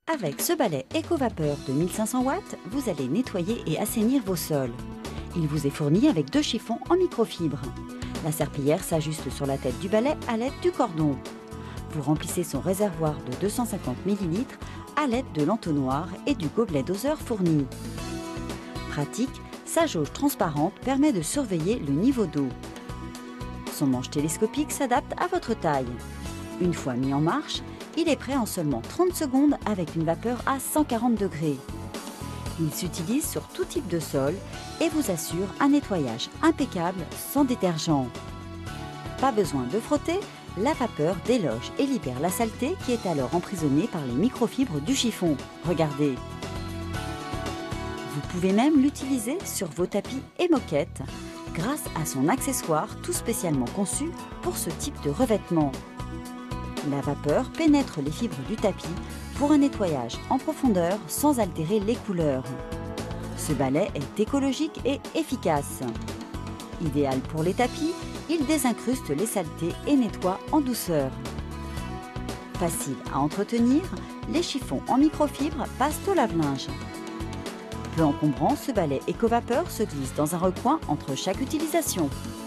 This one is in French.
Avec ce balai éco-vapeur de 1500 watts, vous allez nettoyer et assainir vos sols. Il vous est fourni avec 2 chiffons en microfibre. La serpillière s'ajuste sur la tête du balai à l'aide du cordon. Vous remplissez son réservoir de 250 ml à l'aide de l'entonnoir et du gobelet doseur fourni. Pratique, sa jauge transparente permet de surveiller le niveau d'eau. Son manche télescopique s'adapte à votre taille. Une fois mis en marche, il est prêt en seulement 30 secondes avec une vapeur à 140 degrés. Il s'utilise sur tout type de sol et vous assure un nettoyage impeccable sans détergent. Pas besoin de frotter, la vapeur déloge et libère la saleté qui est alors emprisonnée par les microfibres du chiffon. Regardez. Vous pouvez même l'utiliser sur vos tapis et moquettes grâce à son accessoire tout spécialement conçu pour ce type de revêtement. La vapeur pénètre les fibres du tapis pour un nettoyage en profondeur sans altérer les couleurs. Ce balai est écologique et efficace. Idéal pour les tapis, il désincruste les saletés et nettoie en douceur. Facile à entretenir, les chiffons en microfibre passent au lave-linge. Peu encombrant, ce balai éco-vapeur se glisse dans un recoin entre chaque utilisation.